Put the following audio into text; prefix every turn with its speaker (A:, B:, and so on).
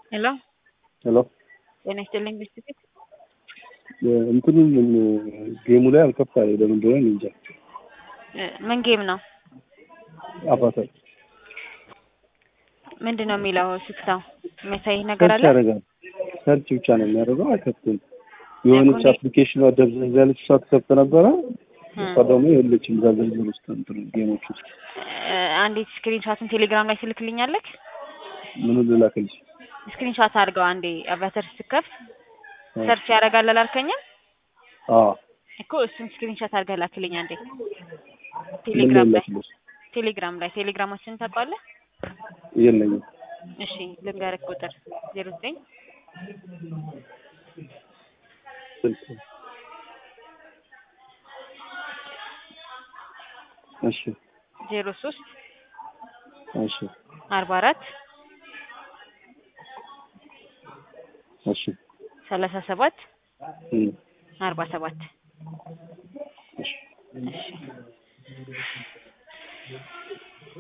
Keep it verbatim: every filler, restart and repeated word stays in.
A: ሄሎ
B: ሄሎ
A: ጤና ይስጥልኝ ብስክት
B: እንትኑን ጌሙ ላይ አልከፋለ ለምን እንደሆነ እንጃ።
A: ምን ጌም ነው?
B: አባታል
A: ምንድነው የሚለው ስክታው የሚያሳይ ነገር አለ?
B: ያደርጋል ሰርች ብቻ ነው የሚያደርገው። አይከፍትም። የሆነች አፕሊኬሽን ወደብዘን ያለች ሰዓት ከፍተ ነበረ ፈዳሙ የለችም ዝርዝር ውስጥ እንትን ጌሞች ውስጥ
A: አንዴ ስክሪንሾትን ቴሌግራም ላይ ትልክልኛለህ?
B: ምን ልላክልሽ?
A: ስክሪንሾት አድርገው አንዴ አቫተር ስትከፍት ሰርች ያደርጋል አላልከኝም?
B: አዎ
A: እኮ እሱን ስክሪንሾት አድርገህ ላክልኝ አንዴ ቴሌግራም ላይ ቴሌግራም ላይ ቴሌግራማችንን ታውቃለህ?
B: የለኝም።
A: እሺ ልንገርህ ቁጥር ዜሮ ዘጠኝ
B: እሺ
A: ዜሮ ሶስት
B: እሺ
A: አርባ አራት
B: እሺ
A: ሰላሳ ሰባት
B: እም
A: አርባ ሰባት
B: እሺ
A: እሺ